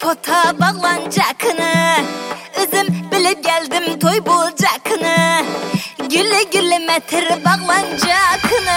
pota bağlanacakını, özüm bilip geldim toy bulacakını, gülle gülle metir bağlanacakını.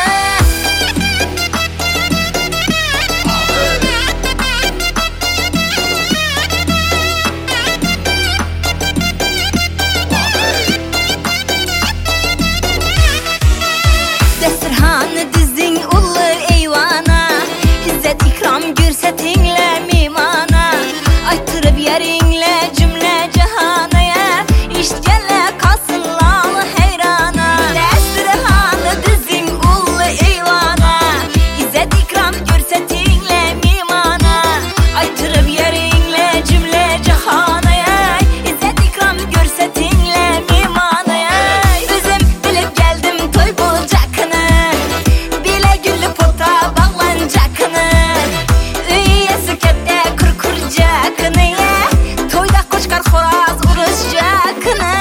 Desturhanı dizin ulu eyvana, İzzet ikram görsetinle mimana, aytırıp yerinle cümle cahanaya, işgele kalsınlar heyrana. Desturhanı dizin ulu eyvana, İzzet ikram görsetinle mimana, aytırıp yerinle cümle cahanaya, İzzet ikram görsetinle mimana. Özüm bilip geldim toy bulacakını, bile güllü pota bağlanacakını, üye sükette kurcakını, toyda koçkar xoraz uruşacakını.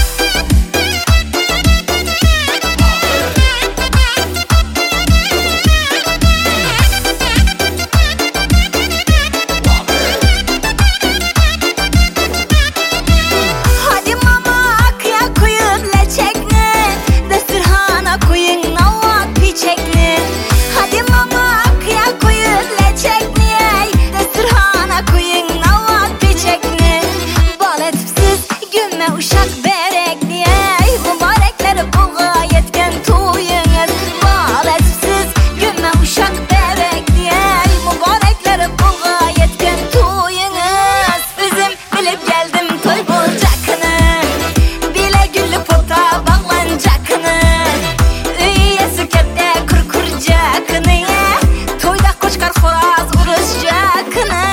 Hadi mama akıya koyun leçekni, desturhana koyun navat piçekni. Hadi mama akıya koyun leçekni, desturhana koyun navat piçekni. Bal etipsiz gülme uşak berekni, mübarekleri bulga yetken toyunuz. Bal etipsiz gülme uşak berekni, mübarekleri bulga yetken toyunuz. Özüm bilip geldim toy bulacakını, bile güllü pota bağlanacakını, üye sükette kurcakını, toyda koçkar xoraz uruşacakını.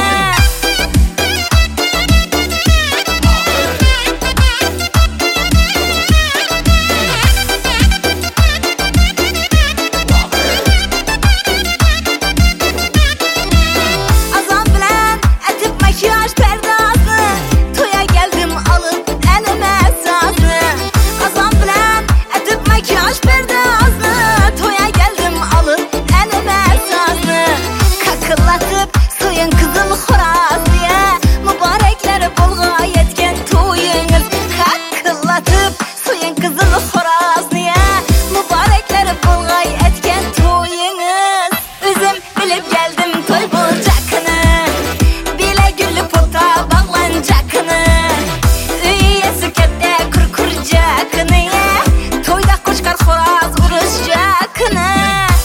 Azam bilen etip makyaj perdasını, toya geldim alıp elime sazını. Azam bilen etip makyaj perdasını, toya geldim alıp elime sazını. Kakıllatıp soyun kızıl xorazlıya, mübarekleri bulga yetken toyunuz. Kakıllatıp soyun kızıl xorazlıya, mübarekleri bulga yetken toyunuz. Özüm bilip geldim toy bulacakını, bile güllü pota bağlanacakını, üye sükette kurcakını, toyda koçkar xoraz uruşacakını.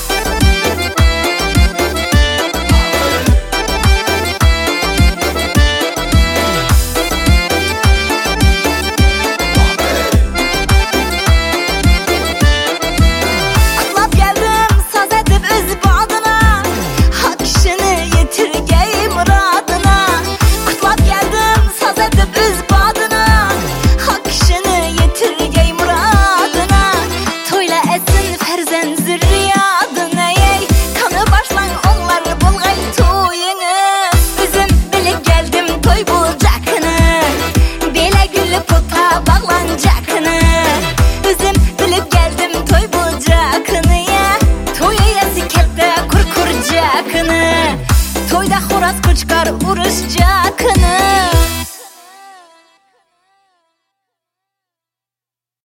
Kutlap geldim saz edip öz badına, hak işini yetirgey muradına. Kutlap geldim saz edip öz badına, hak işini yetirgey muradına. Toyla etsin ferzen zürriyadına, ey kanı başlan onlar bulgay toyunuz. Özüm bilip geldim toy bulacakını, bile güllü pota bağlanacakını, özüm bilip geldim toy bulacakını, toya sikette kurcakını, toyda xoraz koçkar uruşacakını.